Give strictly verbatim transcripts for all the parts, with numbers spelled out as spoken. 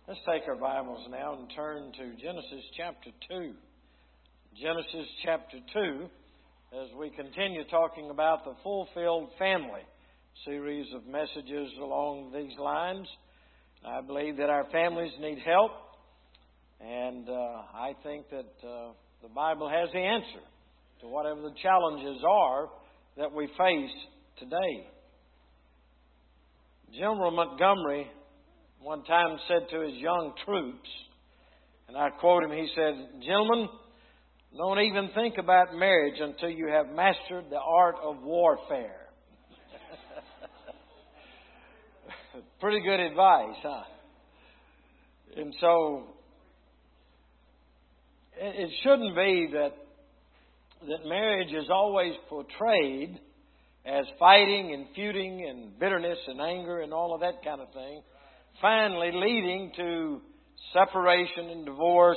Let's take our Bibles now and turn to Genesis chapter two. Genesis chapter two, as we continue talking about the Fulfilled Family, series of messages along these lines. I believe that our families need help, and uh, I think that uh, the Bible has the answer to whatever the challenges are that we face today. General Montgomery one time said to his young troops, and I quote him, he said, "Gentlemen, don't even think about marriage until you have mastered the art of warfare." Pretty good advice, huh? And so, it shouldn't be that that marriage is always portrayed as fighting and feuding and bitterness and anger and all of that kind of thing, finally leading to separation and divorce.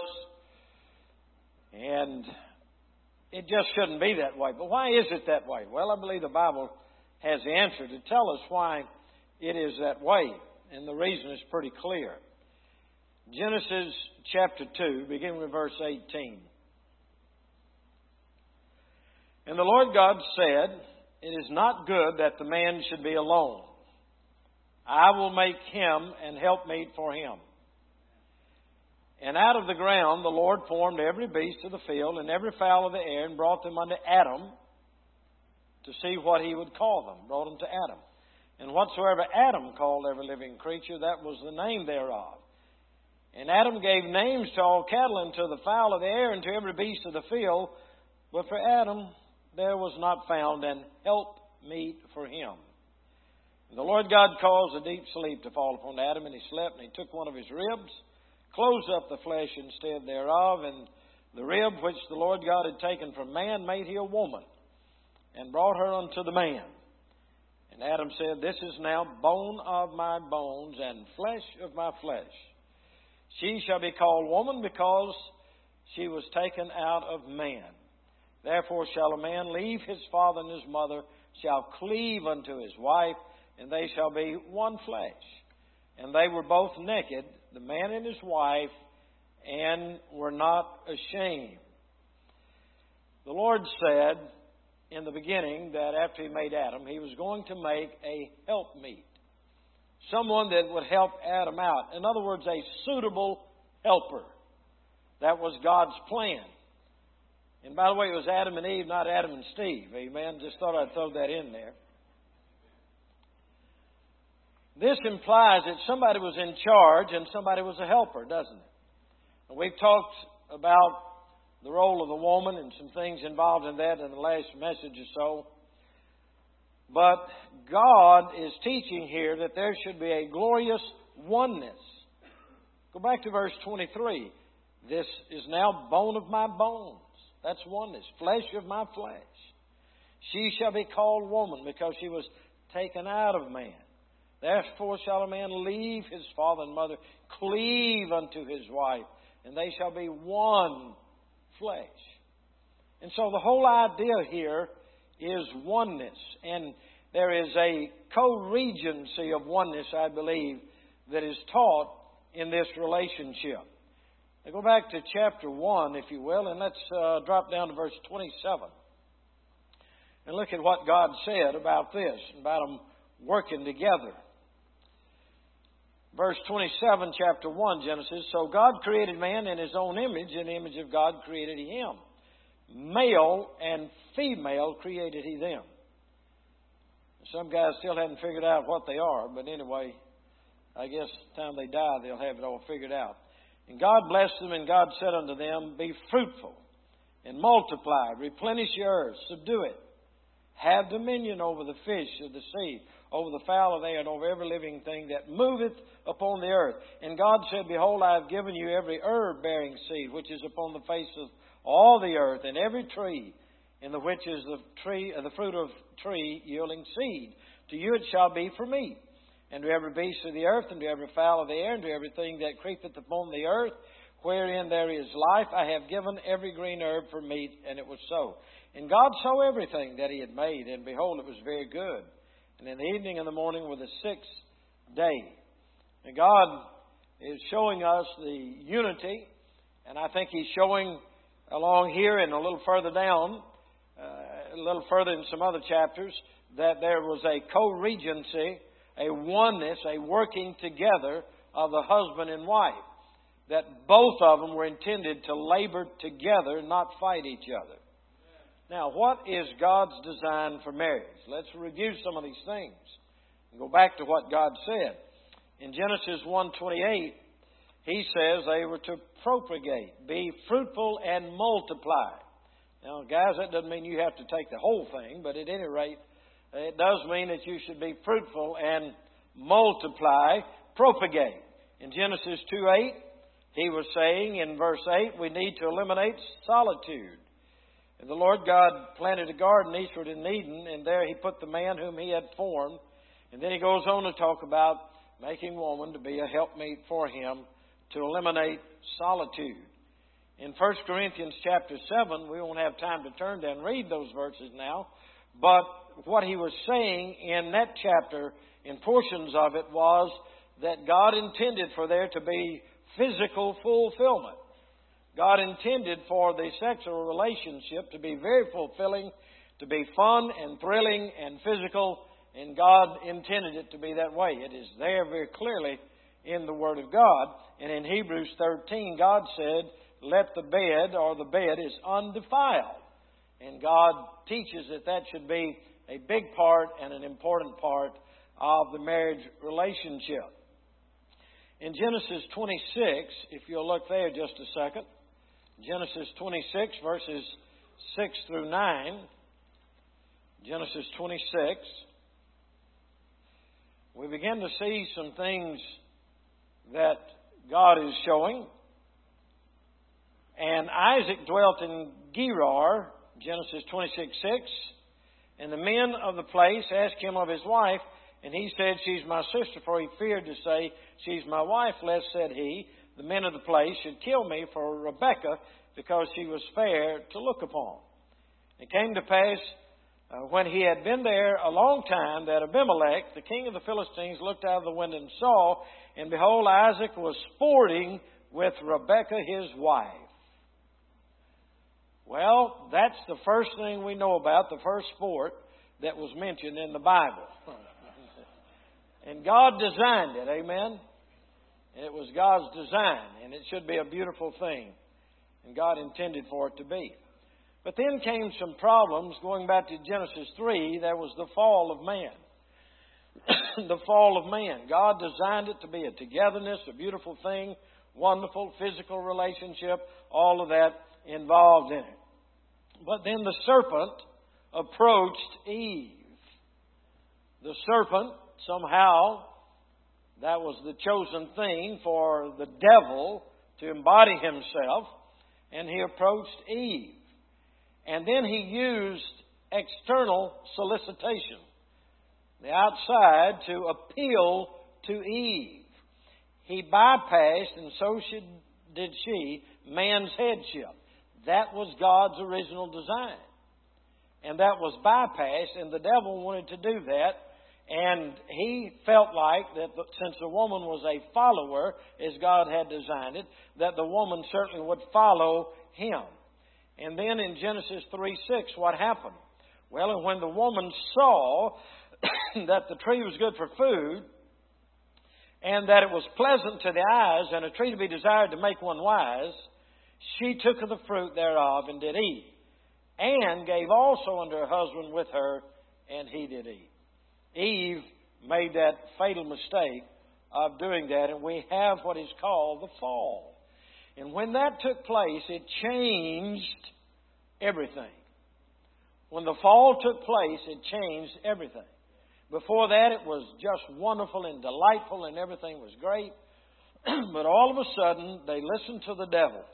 And it just shouldn't be that way. But why is it that way? Well, I believe the Bible has the answer to tell us why it is that way. And the reason is pretty clear. Genesis chapter two, beginning with verse eighteen. "And the Lord God said, It is not good that the man should be alone. I will make him an helpmeet for him. And out of the ground the Lord formed every beast of the field and every fowl of the air and brought them unto Adam to see what he would call them." Brought them to Adam. "And whatsoever Adam called every living creature, that was the name thereof. And Adam gave names to all cattle and to the fowl of the air and to every beast of the field. But for Adam there was not found an helpmeet for him. And the Lord God caused a deep sleep to fall upon Adam, and he slept, and he took one of his ribs, closed up the flesh instead thereof, and the rib which the Lord God had taken from man made he a woman, and brought her unto the man. And Adam said, This is now bone of my bones, and flesh of my flesh. She shall be called woman, because she was taken out of man. Therefore shall a man leave his father and his mother, shall cleave unto his wife, and they shall be one flesh. And they were both naked, the man and his wife, and were not ashamed." The Lord said in the beginning that after he made Adam, he was going to make a helpmeet. Someone that would help Adam out. In other words, a suitable helper. That was God's plan. And by the way, it was Adam and Eve, not Adam and Steve. Amen. Just thought I'd throw that in there. This implies that somebody was in charge and somebody was a helper, doesn't it? And we've talked about the role of the woman and some things involved in that in the last message or so. But God is teaching here that there should be a glorious oneness. Go back to verse twenty-three. "This is now bone of my bones." That's oneness. "Flesh of my flesh. She shall be called woman, because she was taken out of man. Therefore shall a man leave his father and mother, cleave unto his wife, and they shall be one flesh." And so the whole idea here is oneness. And there is a co-regency of oneness, I believe, that is taught in this relationship. Now go back to chapter one, if you will, and let's uh, drop down to verse twenty-seven. And look at what God said about this, about them working together. Verse twenty-seven, chapter one, Genesis. "So God created man in his own image. In the image of God created he him. Male and female created he them." Some guys still haven't figured out what they are, but anyway, I guess the time they die, they'll have it all figured out. "And God blessed them, and God said unto them, Be fruitful, and multiply, replenish the earth, subdue it. Have dominion over the fish of the sea, over the fowl of the air, and over every living thing that moveth upon the earth. And God said, Behold, I have given you every herb bearing seed, which is upon the face of all the earth, and every tree, in the which is the tree, uh, the fruit of tree yielding seed. To you it shall be for meat. And to every beast of the earth, and to every fowl of the air, and to everything that creepeth upon the earth, wherein there is life, I have given every green herb for meat. And it was so. And God saw everything that he had made, and behold, it was very good. And in the evening and the morning were the sixth day. And God is showing us the unity, and I think he's showing along here and a little further down, uh, a little further in some other chapters, that there was a co-regency, a oneness, a working together of the husband and wife. That both of them were intended to labor together, not fight each other. Now, what is God's design for marriage? Let's review some of these things and go back to what God said. In Genesis one twenty-eight, He says they were to propagate, be fruitful and multiply. Now, guys, that doesn't mean you have to take the whole thing, but at any rate, it does mean that you should be fruitful and multiply, propagate. In Genesis two eight, He was saying in verse eight, we need to eliminate solitude. And the Lord God planted a garden eastward in Eden, and there He put the man whom He had formed. And then He goes on to talk about making woman to be a helpmeet for Him to eliminate solitude. In First Corinthians chapter seven, we won't have time to turn there and read those verses now, but what he was saying in that chapter, in portions of it, was that God intended for there to be physical fulfillment. God intended for the sexual relationship to be very fulfilling, to be fun and thrilling and physical, and God intended it to be that way. It is there very clearly in the Word of God. And in Hebrews thirteen, God said, let the bed, or the bed is undefiled. And God teaches that that should be a big part and an important part of the marriage relationship. In Genesis twenty-six, if you'll look there just a second, Genesis twenty-six, verses six through nine, Genesis twenty-six, we begin to see some things that God is showing. And Isaac dwelt in Gerar, Genesis twenty-six six, and the men of the place asked him of his wife, and he said, she's my sister, for he feared to say, she's my wife, lest, said he, the men of the place should kill me for Rebekah, because she was fair to look upon. It came to pass, uh, when he had been there a long time, that Abimelech, the king of the Philistines, looked out of the window and saw, and behold, Isaac was sporting with Rebekah his wife. Well, that's the first thing we know about, the first sport that was mentioned in the Bible. And God designed it, amen? It was God's design, and it should be a beautiful thing. And God intended for it to be. But then came some problems. Going back to Genesis three, there was the fall of man. The fall of man. God designed it to be a togetherness, a beautiful thing, wonderful physical relationship, all of that involved in it. But then the serpent approached Eve. The serpent, somehow, that was the chosen thing for the devil to embody himself, and he approached Eve. And then he used external solicitation, the outside, to appeal to Eve. He bypassed, and so should, did she, man's headship. That was God's original design. And that was bypassed, and the devil wanted to do that. And he felt like that since the woman was a follower, as God had designed it, that the woman certainly would follow him. And then in Genesis three six, what happened? Well, and when the woman saw that the tree was good for food, and that it was pleasant to the eyes, and a tree to be desired to make one wise, she took of the fruit thereof and did eat, and gave also unto her husband with her, and he did eat. Eve made that fatal mistake of doing that, and we have what is called the fall. And when that took place, it changed everything. When the fall took place, it changed everything. Before that, it was just wonderful and delightful, and everything was great. But all of a sudden, they listened to the devil.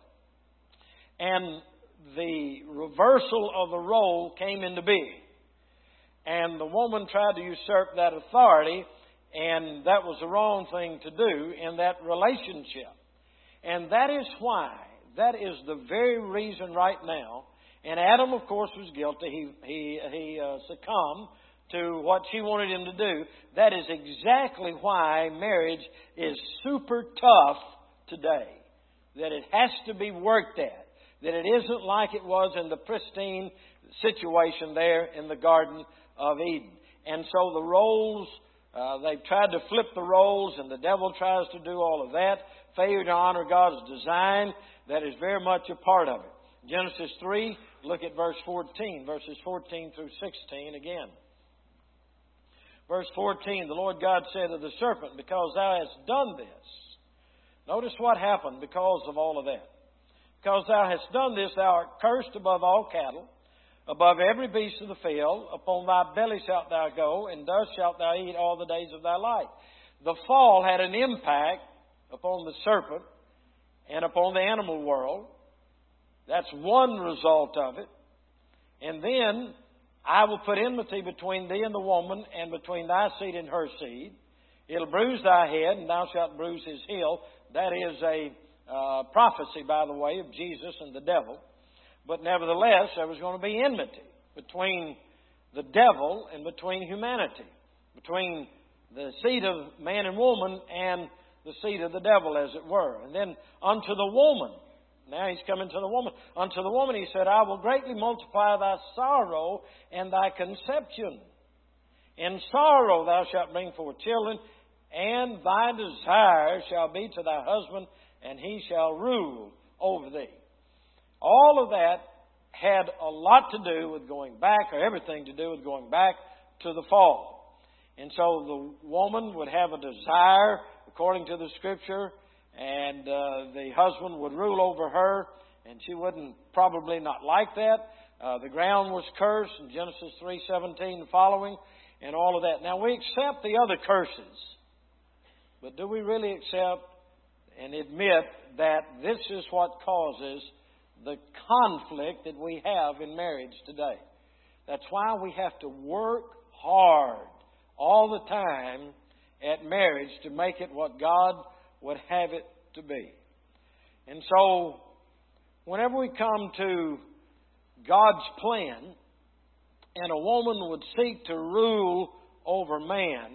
And the reversal of the role came into being. And the woman tried to usurp that authority, and that was the wrong thing to do in that relationship. And that is why, that is the very reason right now, and Adam, of course, was guilty. He, he, he uh, succumbed to what she wanted him to do. That is exactly why marriage is super tough today. That it has to be worked at. That it isn't like it was in the pristine situation there in the Garden of Eden. And so the roles, uh, they've tried to flip the roles, and the devil tries to do all of that. Failure to honor God's design, that is very much a part of it. Genesis three, look at verse fourteen, verses fourteen through sixteen again. Verse fourteen, the Lord God said to the serpent, because thou hast done this. Notice what happened because of all of that. Because thou hast done this, thou art cursed above all cattle, above every beast of the field. Upon thy belly shalt thou go, and dust shalt thou eat all the days of thy life. The fall had an impact upon the serpent and upon the animal world. That's one result of it. And then, I will put enmity between thee and the woman, and between thy seed and her seed. It'll bruise thy head, and thou shalt bruise his heel. That is a uh, prophecy, by the way, of Jesus and the devil. But nevertheless, there was going to be enmity between the devil and between humanity. Between the seed of man and woman and the seed of the devil, as it were. And then unto the woman. Now he's coming to the woman. Unto the woman he said, I will greatly multiply thy sorrow and thy conception. In sorrow thou shalt bring forth children, and thy desire shall be to thy husband, and he shall rule over thee. All of that had a lot to do with going back, or everything to do with going back to the fall. And so the woman would have a desire, according to the Scripture, and uh, the husband would rule over her, and she wouldn't probably not like that. Uh, the ground was cursed in Genesis three seventeen and following, and all of that. Now we accept the other curses, but do we really accept and admit that this is what causes the conflict that we have in marriage today? That's why we have to work hard all the time at marriage to make it what God would have it to be. And so, whenever we come to God's plan, and a woman would seek to rule over man,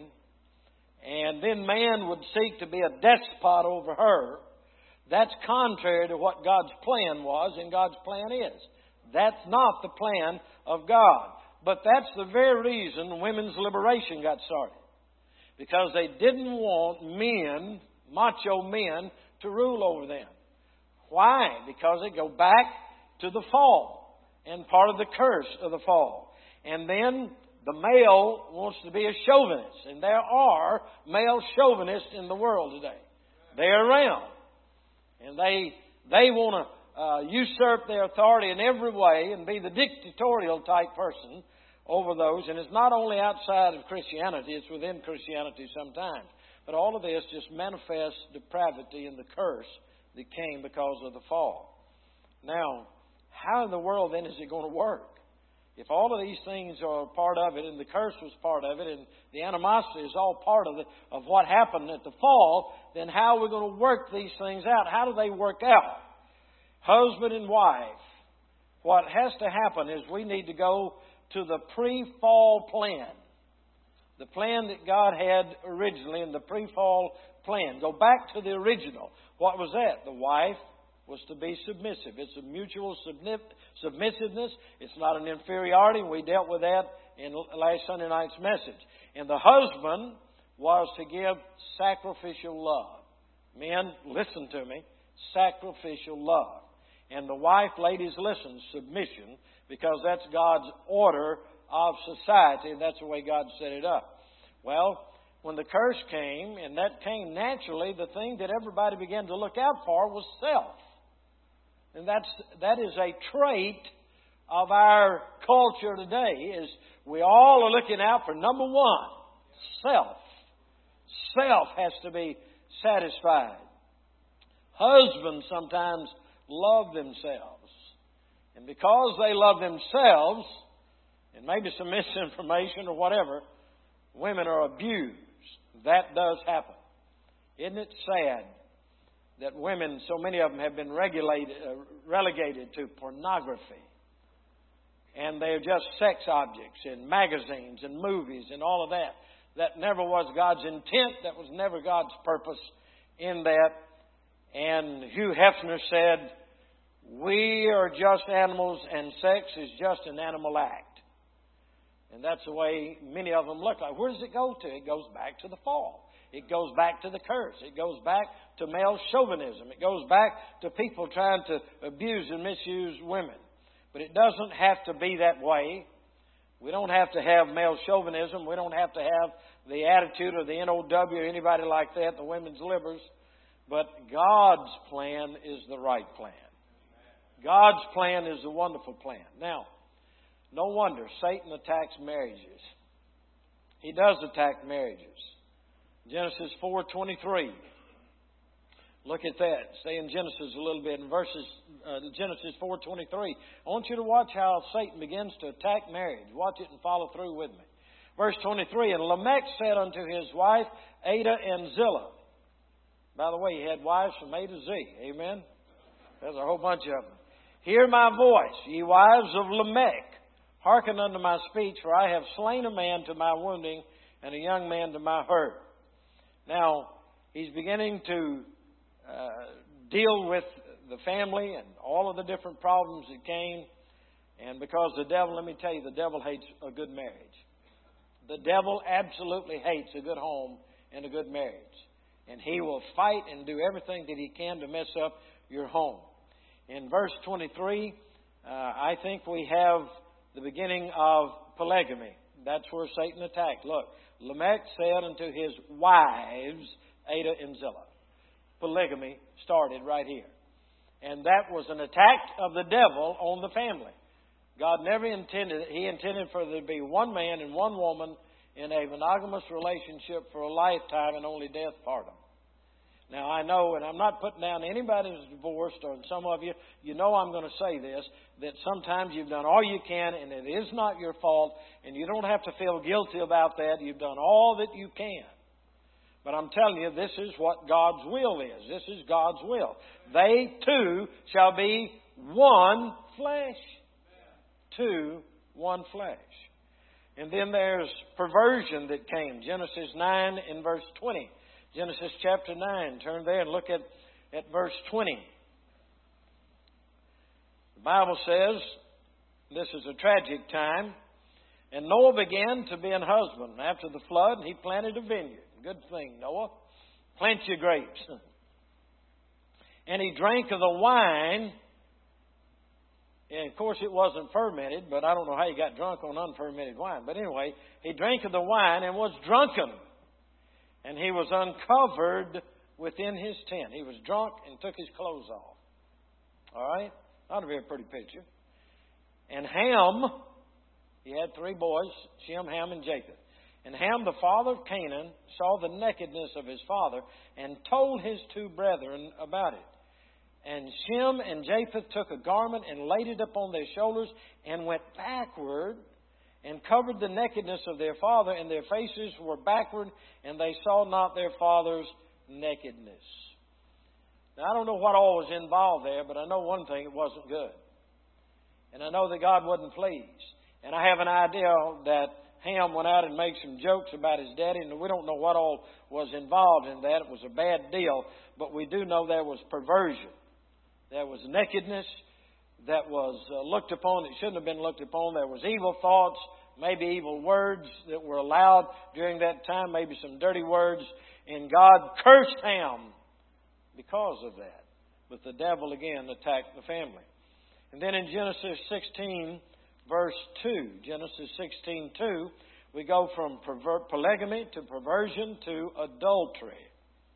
and then man would seek to be a despot over her, that's contrary to what God's plan was and God's plan is. That's not the plan of God. But that's the very reason women's liberation got started. Because they didn't want men, macho men, to rule over them. Why? Because they go back to the fall and part of the curse of the fall. And then the male wants to be a chauvinist. And there are male chauvinists in the world today. They're around. And they they want to uh, usurp their authority in every way and be the dictatorial type person over those. And it's not only outside of Christianity, it's within Christianity sometimes. But all of this just manifests depravity and the curse that came because of the fall. Now, how in the world then is it going to work? If all of these things are part of it, and the curse was part of it, and the animosity is all part of it, of what happened at the fall, then how are we going to work these things out? How do they work out? Husband and wife. What has to happen is we need to go to the pre-fall plan. The plan that God had originally in the pre-fall plan. Go back to the original. What was that? The wife was to be submissive. It's a mutual submissiveness. It's not an inferiority. We dealt with that in last Sunday night's message. And the husband was to give sacrificial love. Men, listen to me. Sacrificial love. And the wife, ladies, listen, submission, because that's God's order of society, and that's the way God set it up. Well, when the curse came, and that came naturally, the thing that everybody began to look out for was self. And that's that is a trait of our culture today, is we all are looking out for number one, self. Self has to be satisfied. Husbands sometimes love themselves. And because they love themselves, and maybe some misinformation or whatever, women are abused. That does happen. Isn't it sad that women, so many of them have been regulated, uh, relegated to pornography? and they're just sex objects in magazines and movies and all of that. That never was God's intent. That was never God's purpose in that. And Hugh Hefner said, we are just animals and sex is just an animal act. And that's the way many of them look like. Where does it go to? It goes back to the fall. It goes back to the curse. It goes back to male chauvinism. It goes back to people trying to abuse and misuse women. But it doesn't have to be that way. We don't have to have male chauvinism. We don't have to have the attitude of the N O W or anybody like that, the women's libbers. But God's plan is the right plan. God's plan is the wonderful plan. Now, no wonder Satan attacks marriages. He does attack marriages. Genesis four twenty-three. Look at that. Stay in Genesis a little bit. In verses uh, Genesis four twenty-three. I want you to watch how Satan begins to attack marriage. Watch it and follow through with me. Verse twenty-three. And Lamech said unto his wife Adah and Zillah. By the way, he had wives from A to Z. Amen? There's a whole bunch of them. Hear my voice, ye wives of Lamech. Hearken unto my speech, for I have slain a man to my wounding, and a young man to my hurt. Now, he's beginning to uh, deal with the family and all of the different problems that came. And because the devil, let me tell you, the devil hates a good marriage. The devil absolutely hates a good home and a good marriage. And he will fight and do everything that he can to mess up your home. In verse twenty-three, uh, I think we have the beginning of polygamy. That's where Satan attacked. Look, Lamech said unto his wives, Adah and Zillah. Polygamy started right here. And that was an attack of the devil on the family. God never intended it. He intended for there to be one man and one woman in a monogamous relationship for a lifetime, and only death part them. Now, I know, and I'm not putting down anybody who's divorced, or some of you, you know I'm going to say this, that sometimes you've done all you can, and it is not your fault, and you don't have to feel guilty about that. You've done all that you can. But I'm telling you, this is what God's will is. This is God's will. They too shall be one flesh. Two, one flesh. And then there's perversion that came. Genesis nine and verse twenty. Genesis chapter nine. Turn there and look at, at verse twenty. The Bible says, this is a tragic time. And Noah began to be an husband after the flood, and he planted a vineyard. Good thing, Noah. Plant your grapes. And he drank of the wine. And of course, it wasn't fermented, but I don't know how he got drunk on unfermented wine. But anyway, he drank of the wine and was drunken. And he was uncovered within his tent. He was drunk and took his clothes off. All right? Ought to be a pretty picture. And Ham, he had three boys, Shem, Ham, and Japheth. And Ham, the father of Canaan, saw the nakedness of his father and told his two brethren about it. And Shem and Japheth took a garment and laid it upon their shoulders and went backward and covered the nakedness of their father, and their faces were backward, and they saw not their father's nakedness. Now, I don't know what all was involved there, but I know one thing, it wasn't good. And I know that God wasn't pleased. And I have an idea that Ham went out and made some jokes about his daddy, and we don't know what all was involved in that. It was a bad deal, but we do know there was perversion. There was nakedness that was uh, looked upon that shouldn't have been looked upon. There was evil thoughts, maybe evil words that were allowed during that time, maybe some dirty words. And God cursed Ham because of that. But the devil again attacked the family. And then in Genesis sixteen, verse two, Genesis sixteen two, we go from perver- polygamy to perversion to adultery.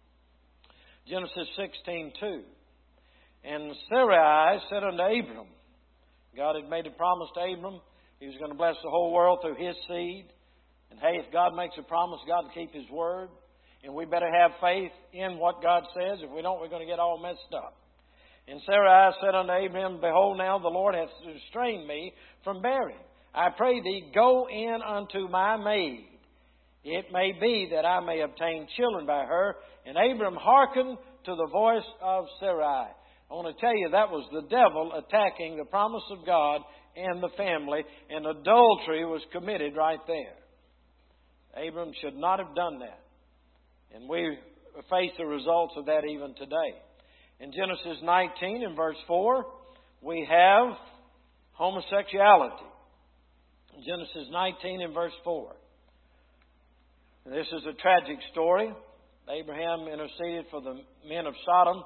Genesis sixteen two. And Sarai said unto Abram, God had made a promise to Abram. He was going to bless the whole world through his seed. And hey, if God makes a promise, God will keep His word. And we better have faith in what God says. If we don't, we're going to get all messed up. And Sarai said unto Abram, Behold, now the Lord hath restrained me from bearing. I pray thee, go in unto my maid. It may be that I may obtain children by her. And Abram hearkened to the voice of Sarai. I want to tell you that was the devil attacking the promise of God and the family, and adultery was committed right there. Abram should not have done that. And we face the results of that even today. In Genesis nineteen and verse four, we have homosexuality. Genesis nineteen and verse four. This is a tragic story. Abraham interceded for the men of Sodom.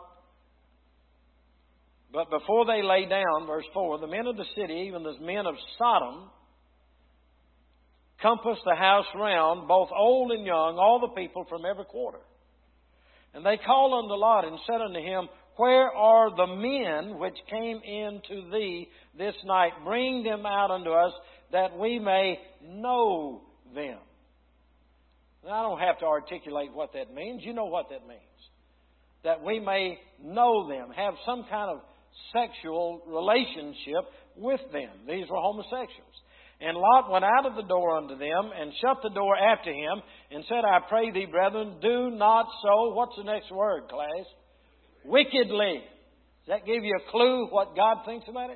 But before they lay down, verse four, the men of the city, even the men of Sodom, compassed the house round, both old and young, all the people from every quarter. And they called unto Lot and said unto him, Where are the men which came in to thee this night? Bring them out unto us, that we may know them. Now, I don't have to articulate what that means. You know what that means. That we may know them, have some kind of sexual relationship with them. These were homosexuals. And Lot went out of the door unto them and shut the door after him and said, I pray thee, brethren, do not so. What's the next word, class? Wickedly. Does that give you a clue what God thinks about it?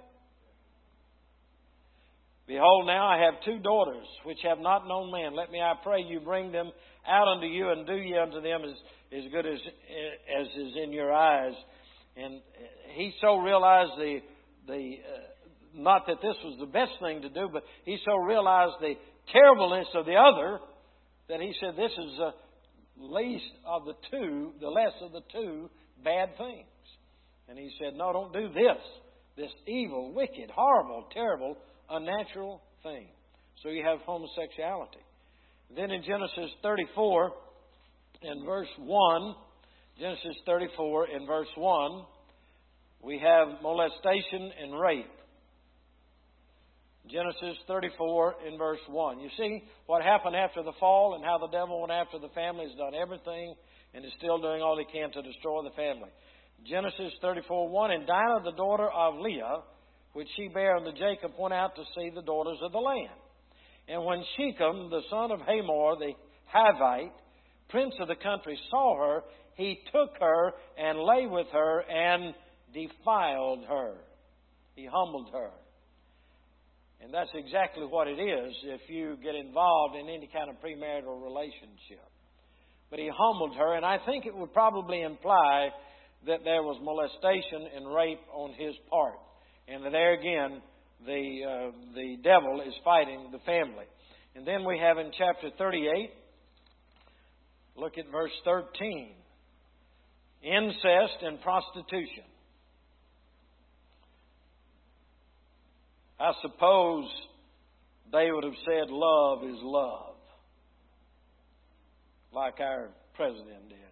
Behold, now I have two daughters which have not known man. Let me, I pray you, bring them out unto you, and do ye unto them as, as good as, as is in your eyes. And he so realized the, the uh, not that this was the best thing to do, but he so realized the terribleness of the other that he said, this is the least of the two, the less of the two bad things. And he said, no, don't do this. This evil, wicked, horrible, terrible, unnatural thing. So you have homosexuality. Then in Genesis thirty-four and verse one, Genesis thirty-four and verse one, we have molestation and rape. Genesis thirty-four and verse one. You see what happened after the fall and how the devil went after the family, has done everything and is still doing all he can to destroy the family. Genesis thirty-four one, and Dinah, the daughter of Leah, which she bare unto Jacob, went out to see the daughters of the land. And when Shechem, the son of Hamor, the Hivite, prince of the country, saw her, he took her and lay with her and defiled her. He humbled her. And that's exactly what it is if you get involved in any kind of premarital relationship. But he humbled her, and I think it would probably imply that there was molestation and rape on his part. And there again, the uh, the devil is fighting the family. And then we have in chapter thirty-eight, look at verse thirteen. Incest and prostitution. I suppose they would have said love is love, like our president did.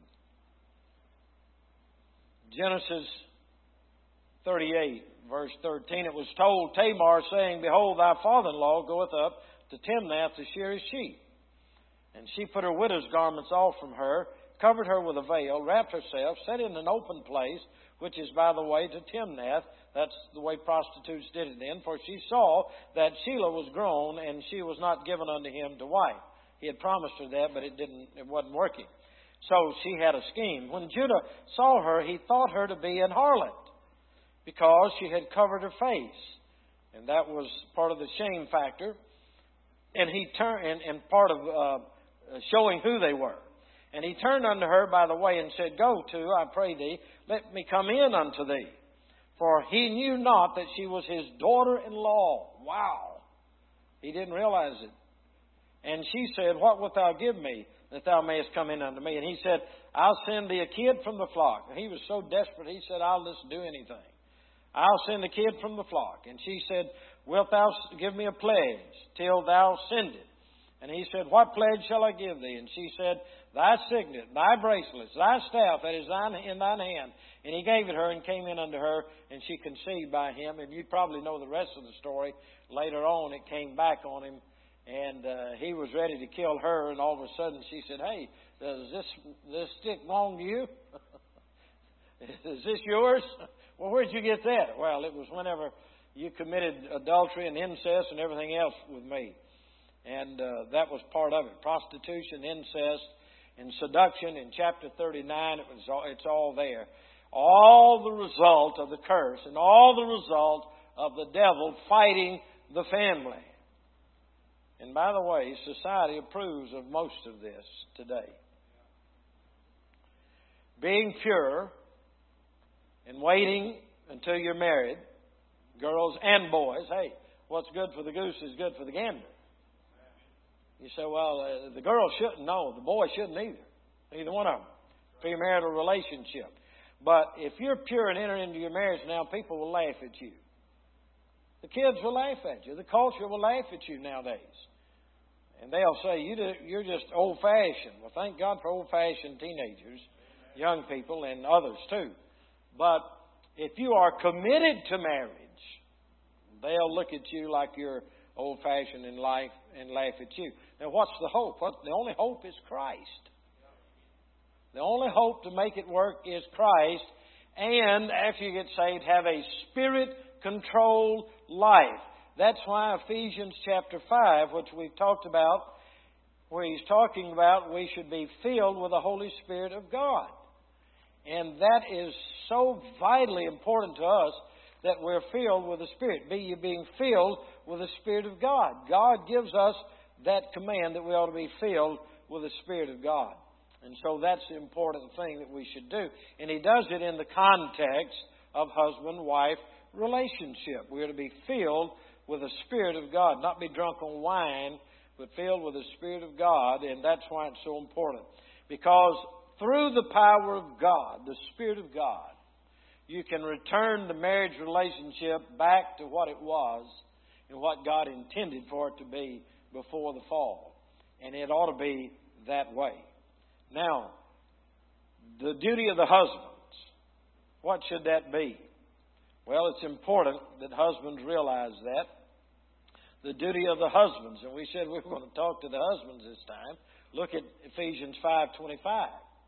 Genesis thirty-eight, verse thirteen, it was told Tamar, saying, Behold, thy father-in-law goeth up to Timnath to shear his sheep. And she put her widow's garments off from her, covered her with a veil, wrapped herself, sat in an open place, which is by the way to Timnath. That's the way prostitutes did it then. For she saw that Shelah was grown, and she was not given unto him to wife. He had promised her that, but it didn't. It wasn't working. So she had a scheme. When Judah saw her, he thought her to be an harlot, because she had covered her face, and that was part of the shame factor. And he turned, and, and part of uh, showing who they were. And he turned unto her by the way and said, Go to, I pray thee, let me come in unto thee. For he knew not that she was his daughter-in-law. Wow. He didn't realize it. And she said, What wilt thou give me, that thou mayest come in unto me? And he said, I'll send thee a kid from the flock. And he was so desperate, he said, I'll just do anything. I'll send a kid from the flock. And she said, Wilt thou give me a pledge till thou send it? And he said, What pledge shall I give thee? And she said, Thy signet, thy bracelets, thy staff that is thine in thine hand. And he gave it her and came in unto her, and she conceived by him. And you probably know the rest of the story. Later on, it came back on him, and uh, he was ready to kill her. And all of a sudden, she said, Hey, does this this stick belong to you? Is this yours? Well, where'd you get that? Well, it was whenever you committed adultery and incest and everything else with me. And uh, that was part of it. Prostitution, incest, and seduction. In chapter thirty-nine, it was all, it's all there. All the result of the curse and all the result of the devil fighting the family. And by the way, society approves of most of this today. Being pure and waiting until you're married, girls and boys, hey, what's good for the goose is good for the gander. You say, well, uh, the girl shouldn't. No, the boy shouldn't either. Either one of them. Premarital relationship. But if you're pure and enter into your marriage now, people will laugh at you. The kids will laugh at you. The culture will laugh at you nowadays. And they'll say, you do, you're just old-fashioned. Well, thank God for old-fashioned teenagers, young people, and others too. But if you are committed to marriage, they'll look at you like you're old-fashioned in life and laugh at you. Now, what's the hope? What, the only hope is Christ. The only hope to make it work is Christ. And after you get saved, have a Spirit-controlled life. That's why Ephesians chapter five, which we've talked about, where he's talking about we should be filled with the Holy Spirit of God. And that is so vitally important to us that we're filled with the Spirit. Be you being filled with the Spirit of God. God gives us that command that we ought to be filled with the Spirit of God. And so that's the important thing that we should do. And he does it in the context of husband-wife relationship. We're to be filled with the Spirit of God. Not be drunk on wine, but filled with the Spirit of God. And that's why it's so important. Because through the power of God, the Spirit of God, you can return the marriage relationship back to what it was and what God intended for it to be before the fall. And it ought to be that way. Now, the duty of the husbands, what should that be? Well, it's important that husbands realize that. The duty of the husbands, and we said we were going to talk to the husbands this time. Look at Ephesians five twenty-five.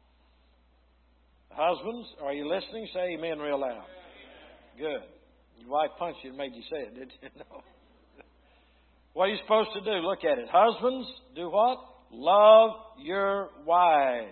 Husbands, are you listening? Say amen real loud. Good. Your wife punched you and made you say it, did you? No. What are you supposed to do? Look at it. Husbands, do what? Love your wives.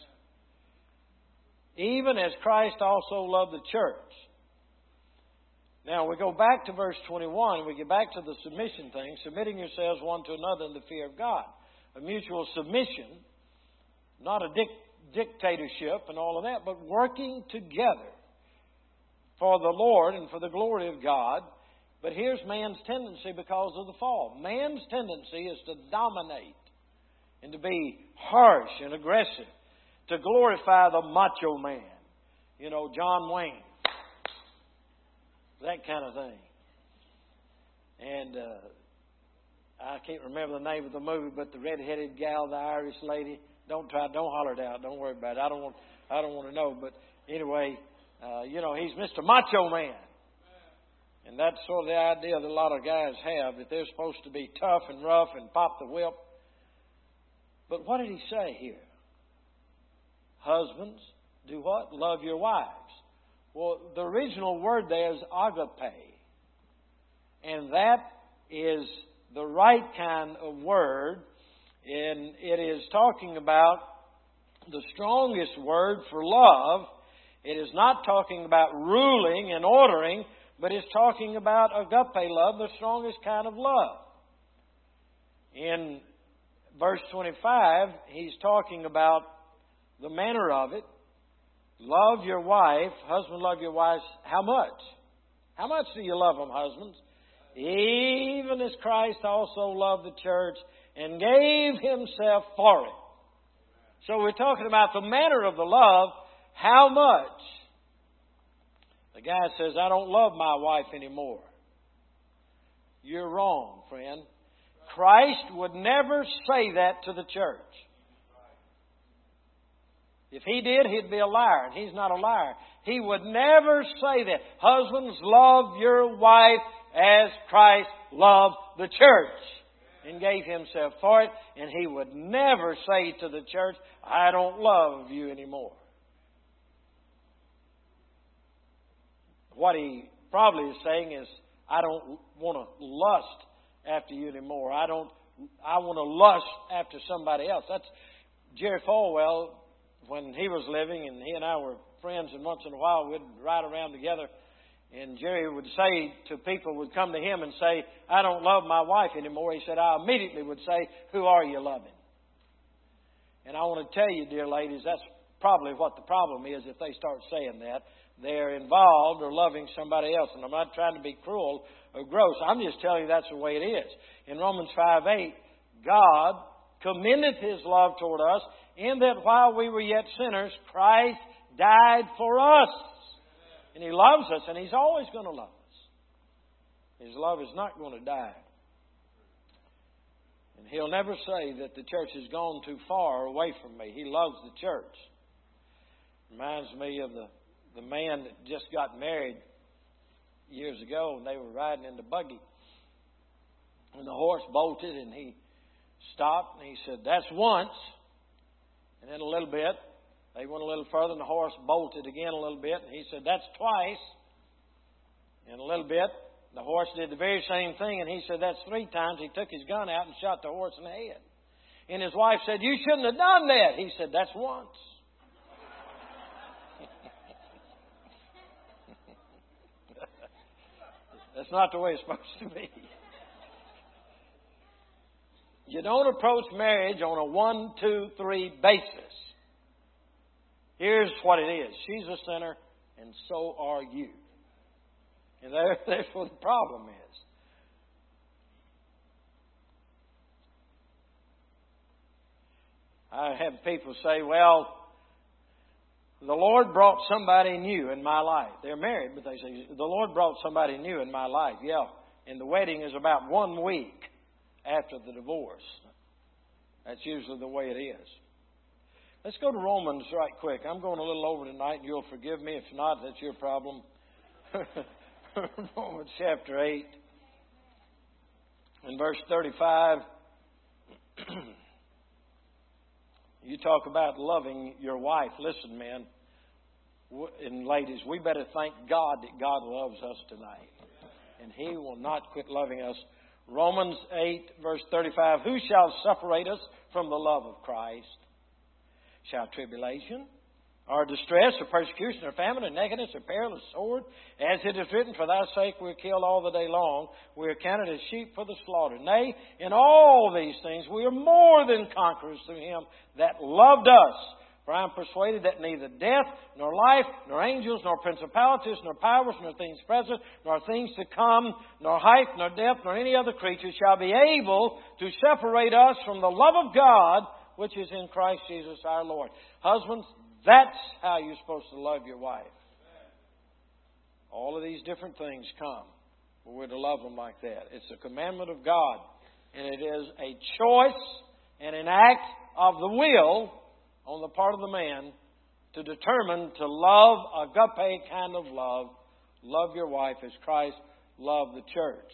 Even as Christ also loved the church. Now, we go back to verse twenty-one. We get back to the submission thing. Submitting yourselves one to another in the fear of God. A mutual submission. Not a dic- dictatorship and all of that. But working together for the Lord and for the glory of God. But here's man's tendency because of the fall. Man's tendency is to dominate. And to be harsh and aggressive. To glorify the macho man. You know, John Wayne. That kind of thing. And uh, I can't remember the name of the movie, but the red-headed gal, the Irish lady. Don't try, don't holler it out. Don't worry about it. I don't want, I don't want to know. But anyway, uh, you know, he's Mister Macho Man. And that's sort of the idea that a lot of guys have, that they're supposed to be tough and rough and pop the whip. But what did he say here? Husbands, do what? Love your wives. Well, the original word there is agape. And that is the right kind of word. And it is talking about the strongest word for love. It is not talking about ruling and ordering, but it's talking about agape love, the strongest kind of love. In verse twenty-five, he's talking about the manner of it. Love your wife. Husband, love your wives. How much? How much do you love them, husbands? Even as Christ also loved the church and gave himself for it. So we're talking about the manner of the love. How much? The guy says, I don't love my wife anymore. You're wrong, friend. Christ would never say that to the church. If he did, he'd be a liar, and he's not a liar. He would never say that. Husbands, love your wife as Christ loved the church and gave himself for it. And he would never say to the church, I don't love you anymore. What he probably is saying is, I don't want to lust after you anymore. I don't. I want to lust after somebody else. That's Jerry Falwell. When he was living, and he and I were friends, and once in a while we'd ride around together, And Jerry would say to people, would come to him and say, I don't love my wife anymore. He said, I immediately would say, who are you loving? And I want to tell you, dear ladies, that's probably what the problem is if they start saying that. They're involved or loving somebody else. And I'm not trying to be cruel or gross. I'm just telling you that's the way it is. In Romans five eight, God commended His love toward us in that while we were yet sinners, Christ died for us. And He loves us, and He's always going to love us. His love is not going to die. And He'll never say that the church has gone too far away from me. He loves the church. Reminds me of the, the man that just got married years ago, and they were riding in the buggy. And the horse bolted, and he stopped, and he said, that's once. And then a little bit. They went a little further, and the horse bolted again a little bit. And he said, that's twice. And a little bit, the horse did the very same thing. And he said, that's three times. He took his gun out and shot the horse in the head. And his wife said, you shouldn't have done that. He said, that's once. That's not the way it's supposed to be. You don't approach marriage on a one, two, three basis. Here's what it is. She's a sinner, and so are you. And there, that's what the problem is. I have people say, well, the Lord brought somebody new in my life. They're married, but they say, the Lord brought somebody new in my life. Yeah, and the wedding is about one week after the divorce. That's usually the way it is. Let's go to Romans right quick. I'm going a little over tonight, and you'll forgive me. If not, that's your problem. Romans chapter eight and verse thirty-five. You talk about loving your wife. Listen, men and ladies, we better thank God that God loves us tonight. And He will not quit loving us. Romans eight, verse thirty-five. Who shall separate us from the love of Christ? Shall tribulation, or distress, or persecution, or famine, or nakedness, or peril, or sword? As it is written, for thy sake we are killed all the day long. We are counted as sheep for the slaughter. Nay, in all these things we are more than conquerors through Him that loved us. For I am persuaded that neither death, nor life, nor angels, nor principalities, nor powers, nor things present, nor things to come, nor height, nor depth, nor any other creature shall be able to separate us from the love of God, which is in Christ Jesus our Lord. Husbands, that's how you're supposed to love your wife. All of these different things come. We're to love them like that. It's a commandment of God. And it is a choice and an act of the will on the part of the man to determine to love, agape kind of love. Love your wife as Christ loved the church.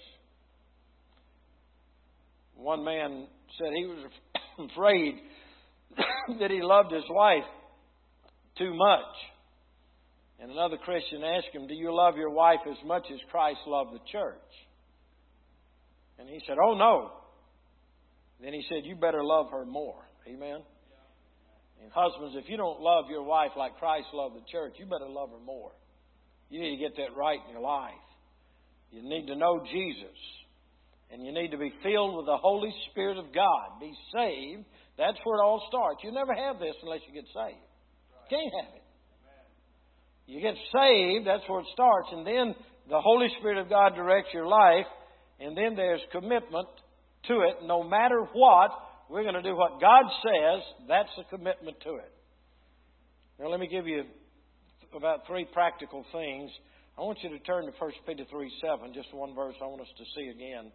One man said he was afraid that he loved his wife too much. And another Christian asked him, do you love your wife as much as Christ loved the church? And he said, oh no. Then he said, you better love her more. Amen? And husbands, if you don't love your wife like Christ loved the church, you better love her more. You need to get that right in your life. You need to know Jesus. And you need to be filled with the Holy Spirit of God. Be saved. That's where it all starts. You never have this unless you get saved. You can't have it. You get saved, that's where it starts. And then the Holy Spirit of God directs your life. And then there's commitment to it. No matter what, we're going to do what God says. That's a commitment to it. Now let me give you about three practical things. I want you to turn to First Peter three seven. Just one verse I want us to see again.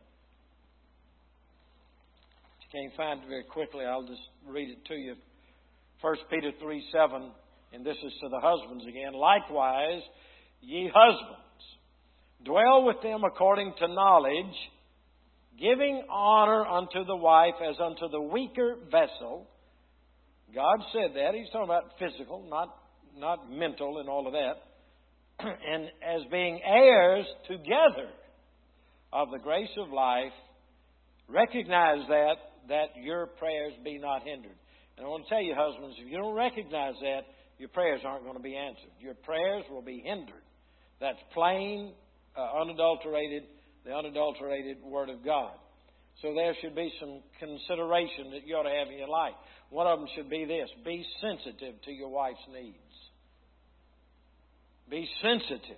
If you can't find it very quickly, I'll just read it to you. First Peter three seven. And this is to the husbands again. Likewise, ye husbands, dwell with them according to knowledge, giving honor unto the wife as unto the weaker vessel. God said that. He's talking about physical, not, not mental and all of that. And as being heirs together of the grace of life, recognize that, that your prayers be not hindered. And I want to tell you, husbands, if you don't recognize that, your prayers aren't going to be answered. Your prayers will be hindered. That's plain uh, unadulterated, the unadulterated Word of God. So there should be some consideration that you ought to have in your life. One of them should be this: be sensitive to your wife's needs. Be sensitive.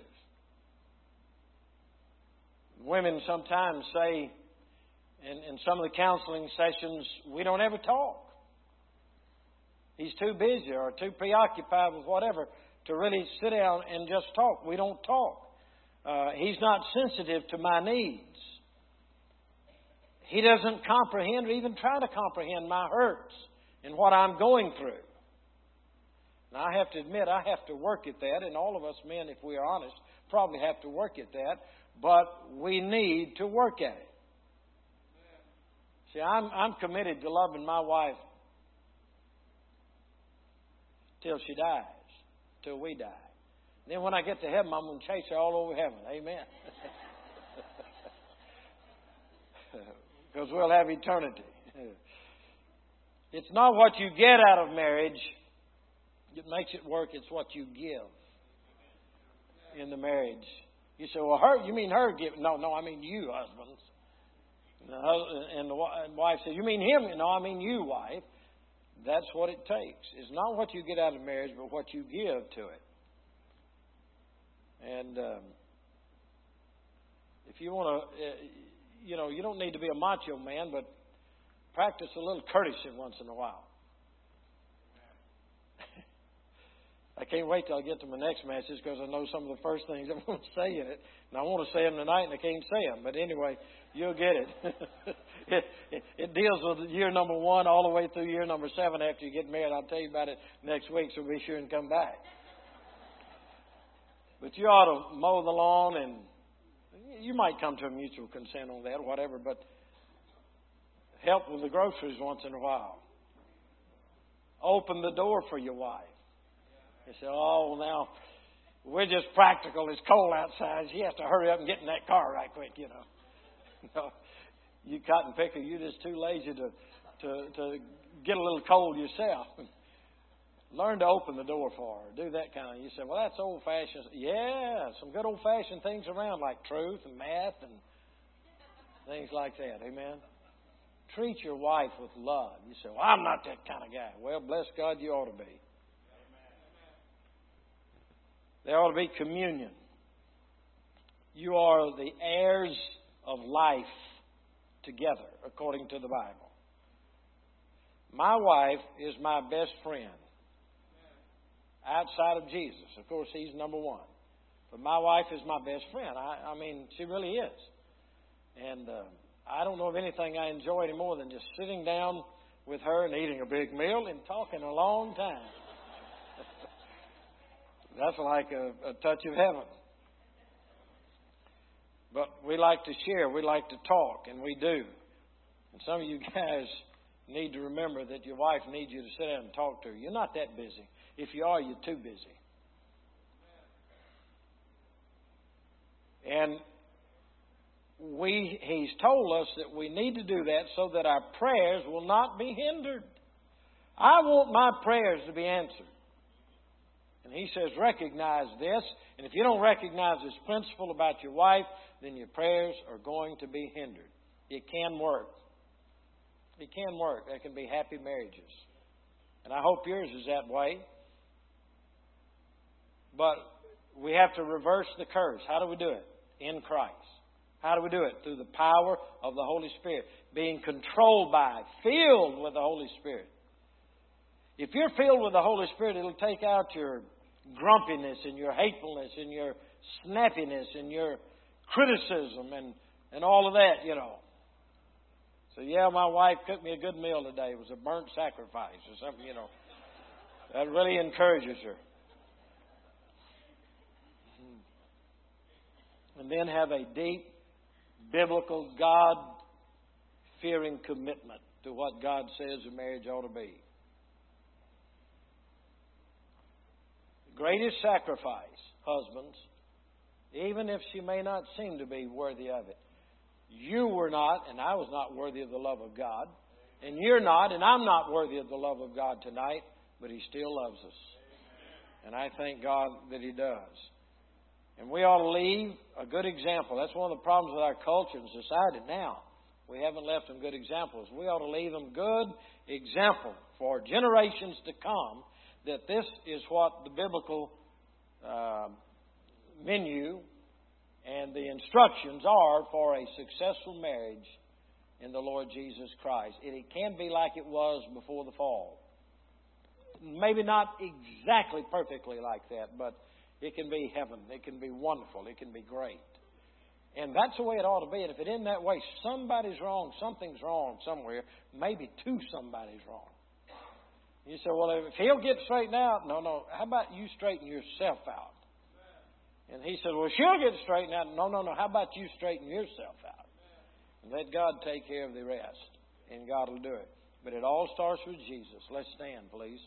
Women sometimes say in, in some of the counseling sessions, we don't ever talk. He's too busy or too preoccupied with whatever to really sit down and just talk. We don't talk. Uh, he's not sensitive to my needs. He doesn't comprehend or even try to comprehend my hurts and what I'm going through. Now, I have to admit, I have to work at that, and all of us men, if we are honest, probably have to work at that, but we need to work at it. See, I'm, I'm committed to loving my wife till she dies, till we die. And then when I get to heaven, I'm going to chase her all over heaven. Amen. Because we'll have eternity. It's not what you get out of marriage that makes it work. It's what you give in the marriage. You say, well, her, you mean her give? No, no, I mean you, husbands. And the wife says, you mean him? No, I mean you, wife. That's what it takes. It's not what you get out of marriage, but what you give to it. And um, if you want to, uh, you know, you don't need to be a macho man, but practice a little courtesy once in a while. I can't wait till I get to my next message because I know some of the first things I'm going to say in it. And I want to say them tonight and I can't say them. But anyway, you'll get it. it, it. It deals with year number one all the way through year number seven after you get married. I'll tell you about it next week, so be sure and come back. But you ought to mow the lawn, and you might come to a mutual consent on that or whatever, but help with the groceries once in a while. Open the door for your wife. You say, oh, well, now, we're just practical. It's cold outside. She has to hurry up and get in that car right quick, you know. No, you cotton picker, you're just too lazy to, to, to get a little cold yourself. Learn to open the door for her. Do that kind of. You say, well, that's old-fashioned. Yeah, some good old-fashioned things around like truth and math and things like that. Amen. Treat your wife with love. You say, well, I'm not that kind of guy. Well, bless God, you ought to be. There ought to be communion. You are the heirs of life together, according to the Bible. My wife is my best friend. Outside of Jesus. Of course, He's number one. But my wife is my best friend. I, I mean, she really is. And uh, I don't know of anything I enjoy any more than just sitting down with her and eating a big meal and talking a long time. That's like a, a touch of heaven. But we like to share. We like to talk, and we do. And some of you guys need to remember that your wife needs you to sit down and talk to her. You're not that busy. If you are, you're too busy. And we, He's told us that we need to do that so that our prayers will not be hindered. I want my prayers to be answered. And He says, recognize this. And if you don't recognize this principle about your wife, then your prayers are going to be hindered. It can work. It can work. There can be happy marriages. And I hope yours is that way. But we have to reverse the curse. How do we do it? In Christ. How do we do it? Through the power of the Holy Spirit. Being controlled by, filled with the Holy Spirit. If you're filled with the Holy Spirit, it'll take out your grumpiness and your hatefulness and your snappiness and your criticism and, and all of that, you know. So, yeah, my wife cooked me a good meal today. It was a burnt sacrifice or something, you know. That really encourages her. And then have a deep, biblical, God-fearing commitment to what God says a marriage ought to be. The greatest sacrifice, husbands, even if she may not seem to be worthy of it. You were not, and I was not worthy of the love of God. And you're not, and I'm not worthy of the love of God tonight, but He still loves us. And I thank God that He does. And we ought to leave a good example. That's one of the problems with our culture and society now. We haven't left them good examples. We ought to leave them good example for generations to come that this is what the biblical uh, menu and the instructions are for a successful marriage in the Lord Jesus Christ. And it can be like it was before the fall. Maybe not exactly perfectly like that, but it can be heaven. It can be wonderful. It can be great. And that's the way it ought to be. And if it isn't that way, somebody's wrong. Something's wrong somewhere. Maybe two somebody's wrong. You say, well, if he'll get straightened out. No, no. How about you straighten yourself out? And he said, well, she'll get straightened out. No, no, no. How about you straighten yourself out? And let God take care of the rest. And God will do it. But it all starts with Jesus. Let's stand, please.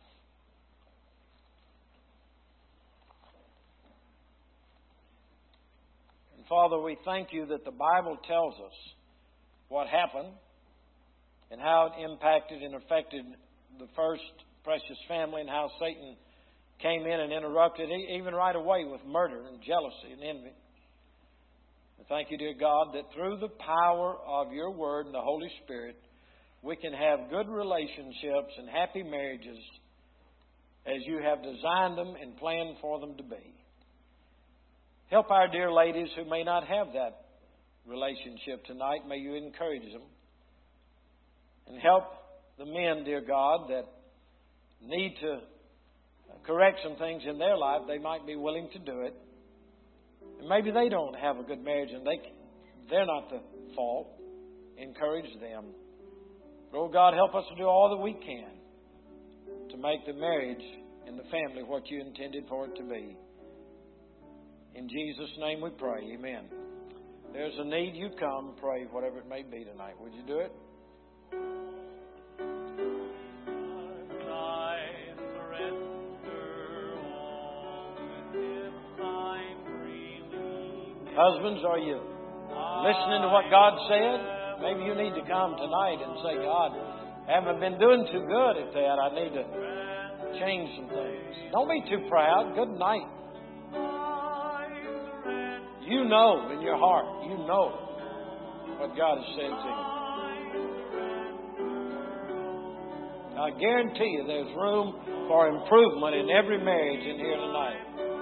Father, we thank you that the Bible tells us what happened and how it impacted and affected the first precious family and how Satan came in and interrupted even right away with murder and jealousy and envy. I thank you, dear God, that through the power of your Word and the Holy Spirit, we can have good relationships and happy marriages as you have designed them and planned for them to be. Help our dear ladies who may not have that relationship tonight. May you encourage them. And help the men, dear God, that need to correct some things in their life. They might be willing to do it. And maybe they don't have a good marriage and they, they're not the fault. Encourage them. But, oh God, help us to do all that we can to make the marriage and the family what you intended for it to be. In Jesus' name we pray. Amen. There's a need, you come, pray, whatever it may be tonight. Would you do it? Husbands, are you listening to what God said? Maybe you need to come tonight and say, God, I haven't been doing too good at that. I need to change some things. Don't be too proud. Good night. You know in your heart, you know what God has said to you. I guarantee you there's room for improvement in every marriage in here tonight.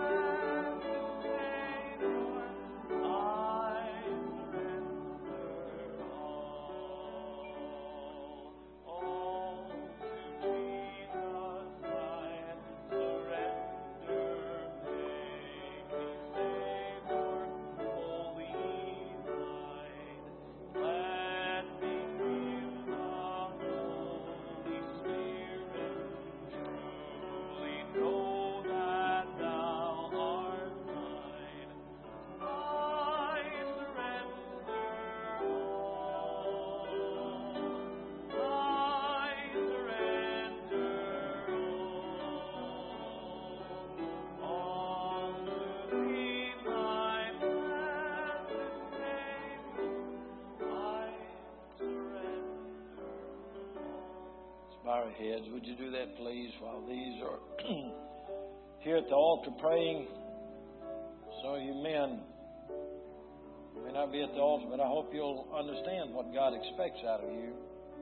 Bow our heads. Would you do that, please, while these are here at the altar praying? So you men may not be at the altar, but I hope you'll understand what God expects out of you.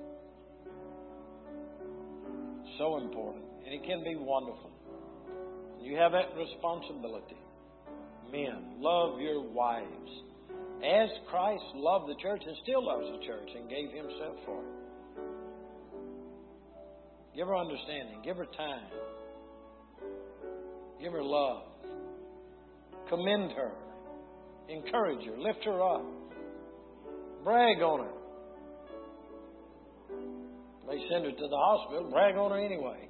So important. And it can be wonderful. You have that responsibility. Men, love your wives as Christ loved the church and still loves the church and gave himself for it. Give her understanding. Give her time. Give her love. Commend her. Encourage her. Lift her up. Brag on her. They send her to the hospital. Brag on her anyway.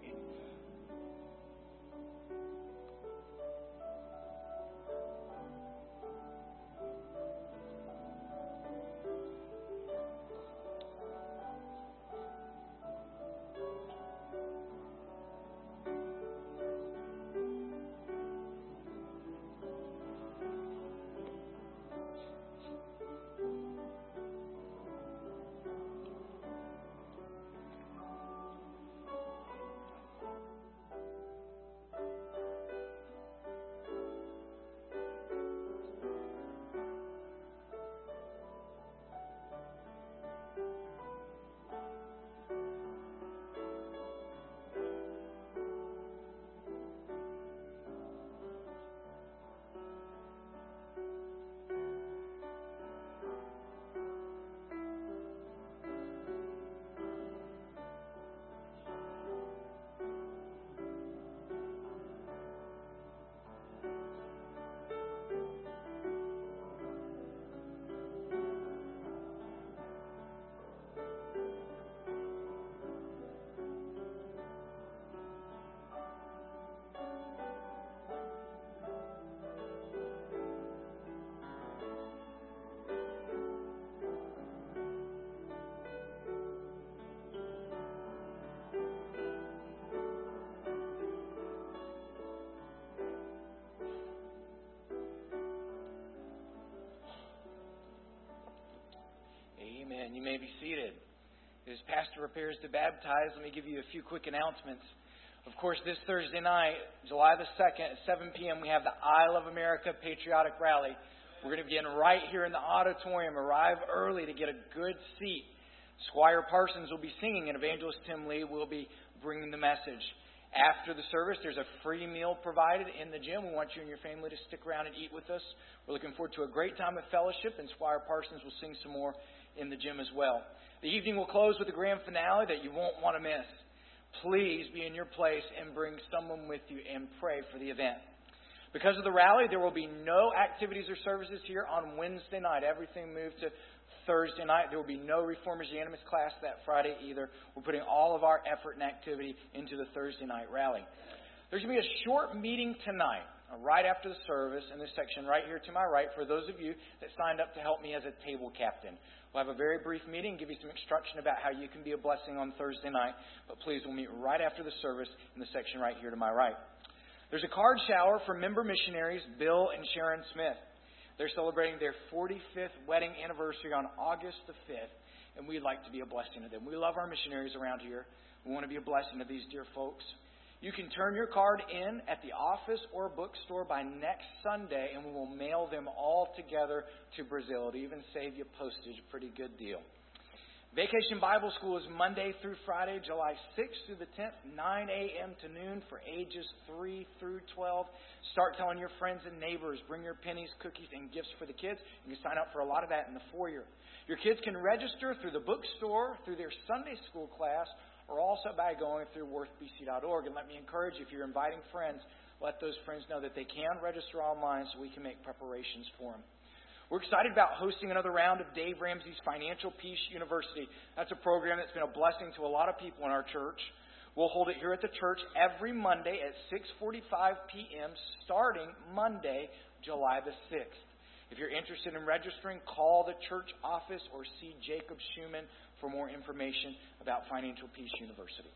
and you may be seated. As Pastor prepares to baptize, let me give you a few quick announcements. Of course, this Thursday night, July the second at seven p.m., we have the I Love America Patriotic Rally. We're going to begin right here in the auditorium. Arrive early to get a good seat. Squire Parsons will be singing, and Evangelist Tim Lee will be bringing the message. After the service, there's a free meal provided in the gym. We want you and your family to stick around and eat with us. We're looking forward to a great time of fellowship, and Squire Parsons will sing some more in the gym as well. The evening will close with a grand finale that you won't want to miss. Please be in your place and bring someone with you and pray for the event. Because of the rally, there will be no activities or services here on Wednesday night. Everything moved to Thursday night. There will be no Reformers Unanimous class that Friday either. We're putting all of our effort and activity into the Thursday night rally. There's going to be a short meeting tonight, right after the service, in this section right here to my right, for those of you that signed up to help me as a table captain. We'll have a very brief meeting, give you some instruction about how you can be a blessing on Thursday night. But please, we'll meet right after the service in the section right here to my right. There's a card shower for member missionaries Bill and Sharon Smith. They're celebrating their forty-fifth wedding anniversary on August the fifth, and we'd like to be a blessing to them. We love our missionaries around here. We want to be a blessing to these dear folks. You can turn your card in at the office or bookstore by next Sunday, and we will mail them all together to Brazil. It'll even save you postage. Pretty good deal. Vacation Bible School is Monday through Friday, July sixth through the tenth, nine a.m. to noon for ages three through twelve. Start telling your friends and neighbors. Bring your pennies, cookies, and gifts for the kids. You can sign up for a lot of that in the foyer. Your kids can register through the bookstore, through their Sunday school class, or also by going through worth b c dot org. And let me encourage you, if you're inviting friends, let those friends know that they can register online so we can make preparations for them. We're excited about hosting another round of Dave Ramsey's Financial Peace University. That's a program that's been a blessing to a lot of people in our church. We'll hold it here at the church every Monday at six forty-five p.m. starting Monday, July the sixth. If you're interested in registering, call the church office or see Jacob Schumann for more information about Financial Peace University.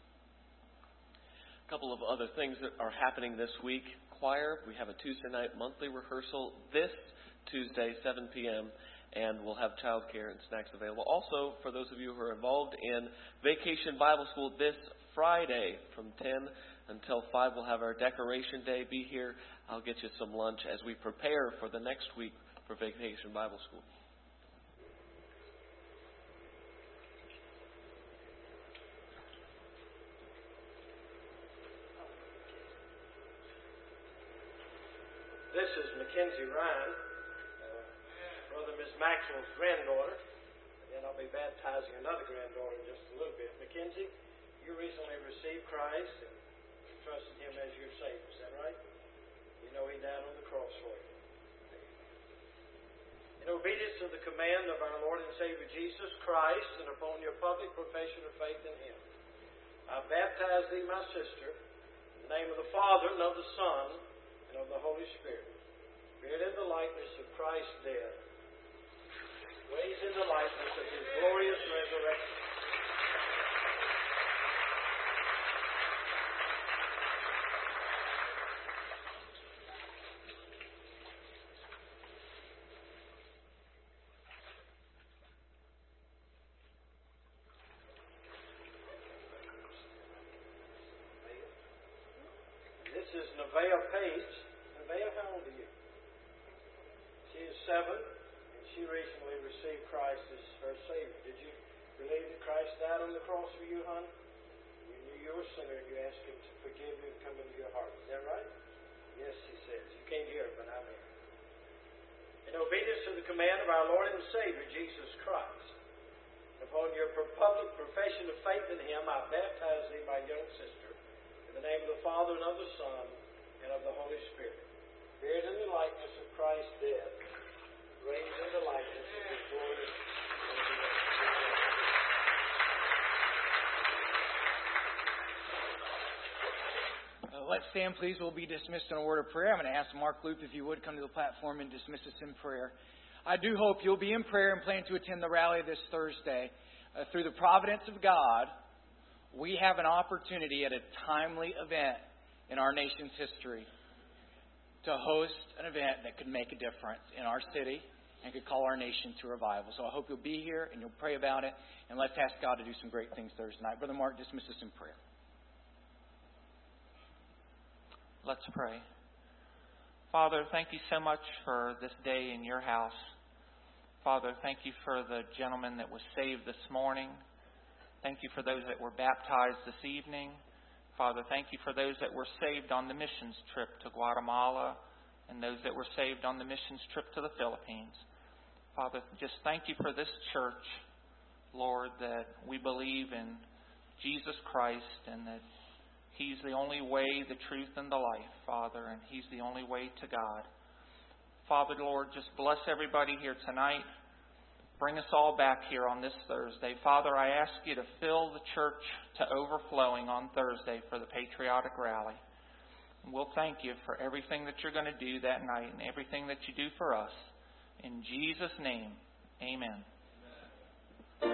A couple of other things that are happening this week. Choir, we have a Tuesday night monthly rehearsal this Tuesday, seven p.m., and we'll have childcare and snacks available. Also, for those of you who are involved in Vacation Bible School, this Friday from ten until five, we'll have our Decoration Day. Be here. I'll get you some lunch as we prepare for the next week for Vacation Bible School. This is Mackenzie Ryan, uh, Brother Miss Maxwell's granddaughter, and then I'll be baptizing another granddaughter in just a little bit. Mackenzie, you recently received Christ and trusted Him as your Savior. Is that right? You know He died on the cross for you. In obedience to the command of our Lord and Savior Jesus Christ, and upon your public profession of faith in Him, I baptize thee, my sister, in the name of the Father, and of the Son, and of the Holy Spirit, buried in the likeness of Christ's death, raised in the likeness of His glorious resurrection. This is Nevaeh Page. Nevaeh, how old are you? She is seven, and she recently received Christ as her Savior. Did you believe that Christ died on the cross for you, hon? You knew you were a sinner, and you asked Him to forgive you and come into your heart. Is that right? Yes, she says. You can't hear it, but I'm here. In obedience to the command of our Lord and Savior, Jesus Christ, and upon your public profession of faith in Him, I baptize thee, my young sister, in the name of the Father, and of the Son, and of the Holy Spirit, buried in the likeness of Christ's death, raised in the likeness of His glorious resurrection. Uh, let's stand, please. We'll be dismissed in a word of prayer. I'm going to ask Mark Loop, if you would, come to the platform and dismiss us in prayer. I do hope you'll be in prayer and plan to attend the rally this Thursday. Uh, through the providence of God, we have an opportunity at a timely event in our nation's history to host an event that could make a difference in our city and could call our nation to revival. So I hope you'll be here and you'll pray about it, and let's ask God to do some great things Thursday night. Brother Mark, dismiss us in prayer. Let's pray. Father, thank you so much for this day in your house. Father, thank you for the gentleman that was saved this morning. Thank you for those that were baptized this evening. Father, thank you for those that were saved on the missions trip to Guatemala and those that were saved on the missions trip to the Philippines. Father, just thank you for this church, Lord, that we believe in Jesus Christ and that He's the only way, the truth, and the life, Father, and He's the only way to God. Father, Lord, just bless everybody here tonight. Bring us all back here on this Thursday. Father, I ask you to fill the church to overflowing on Thursday for the patriotic rally. And we'll thank you for everything that you're going to do that night and everything that you do for us. In Jesus' name, amen.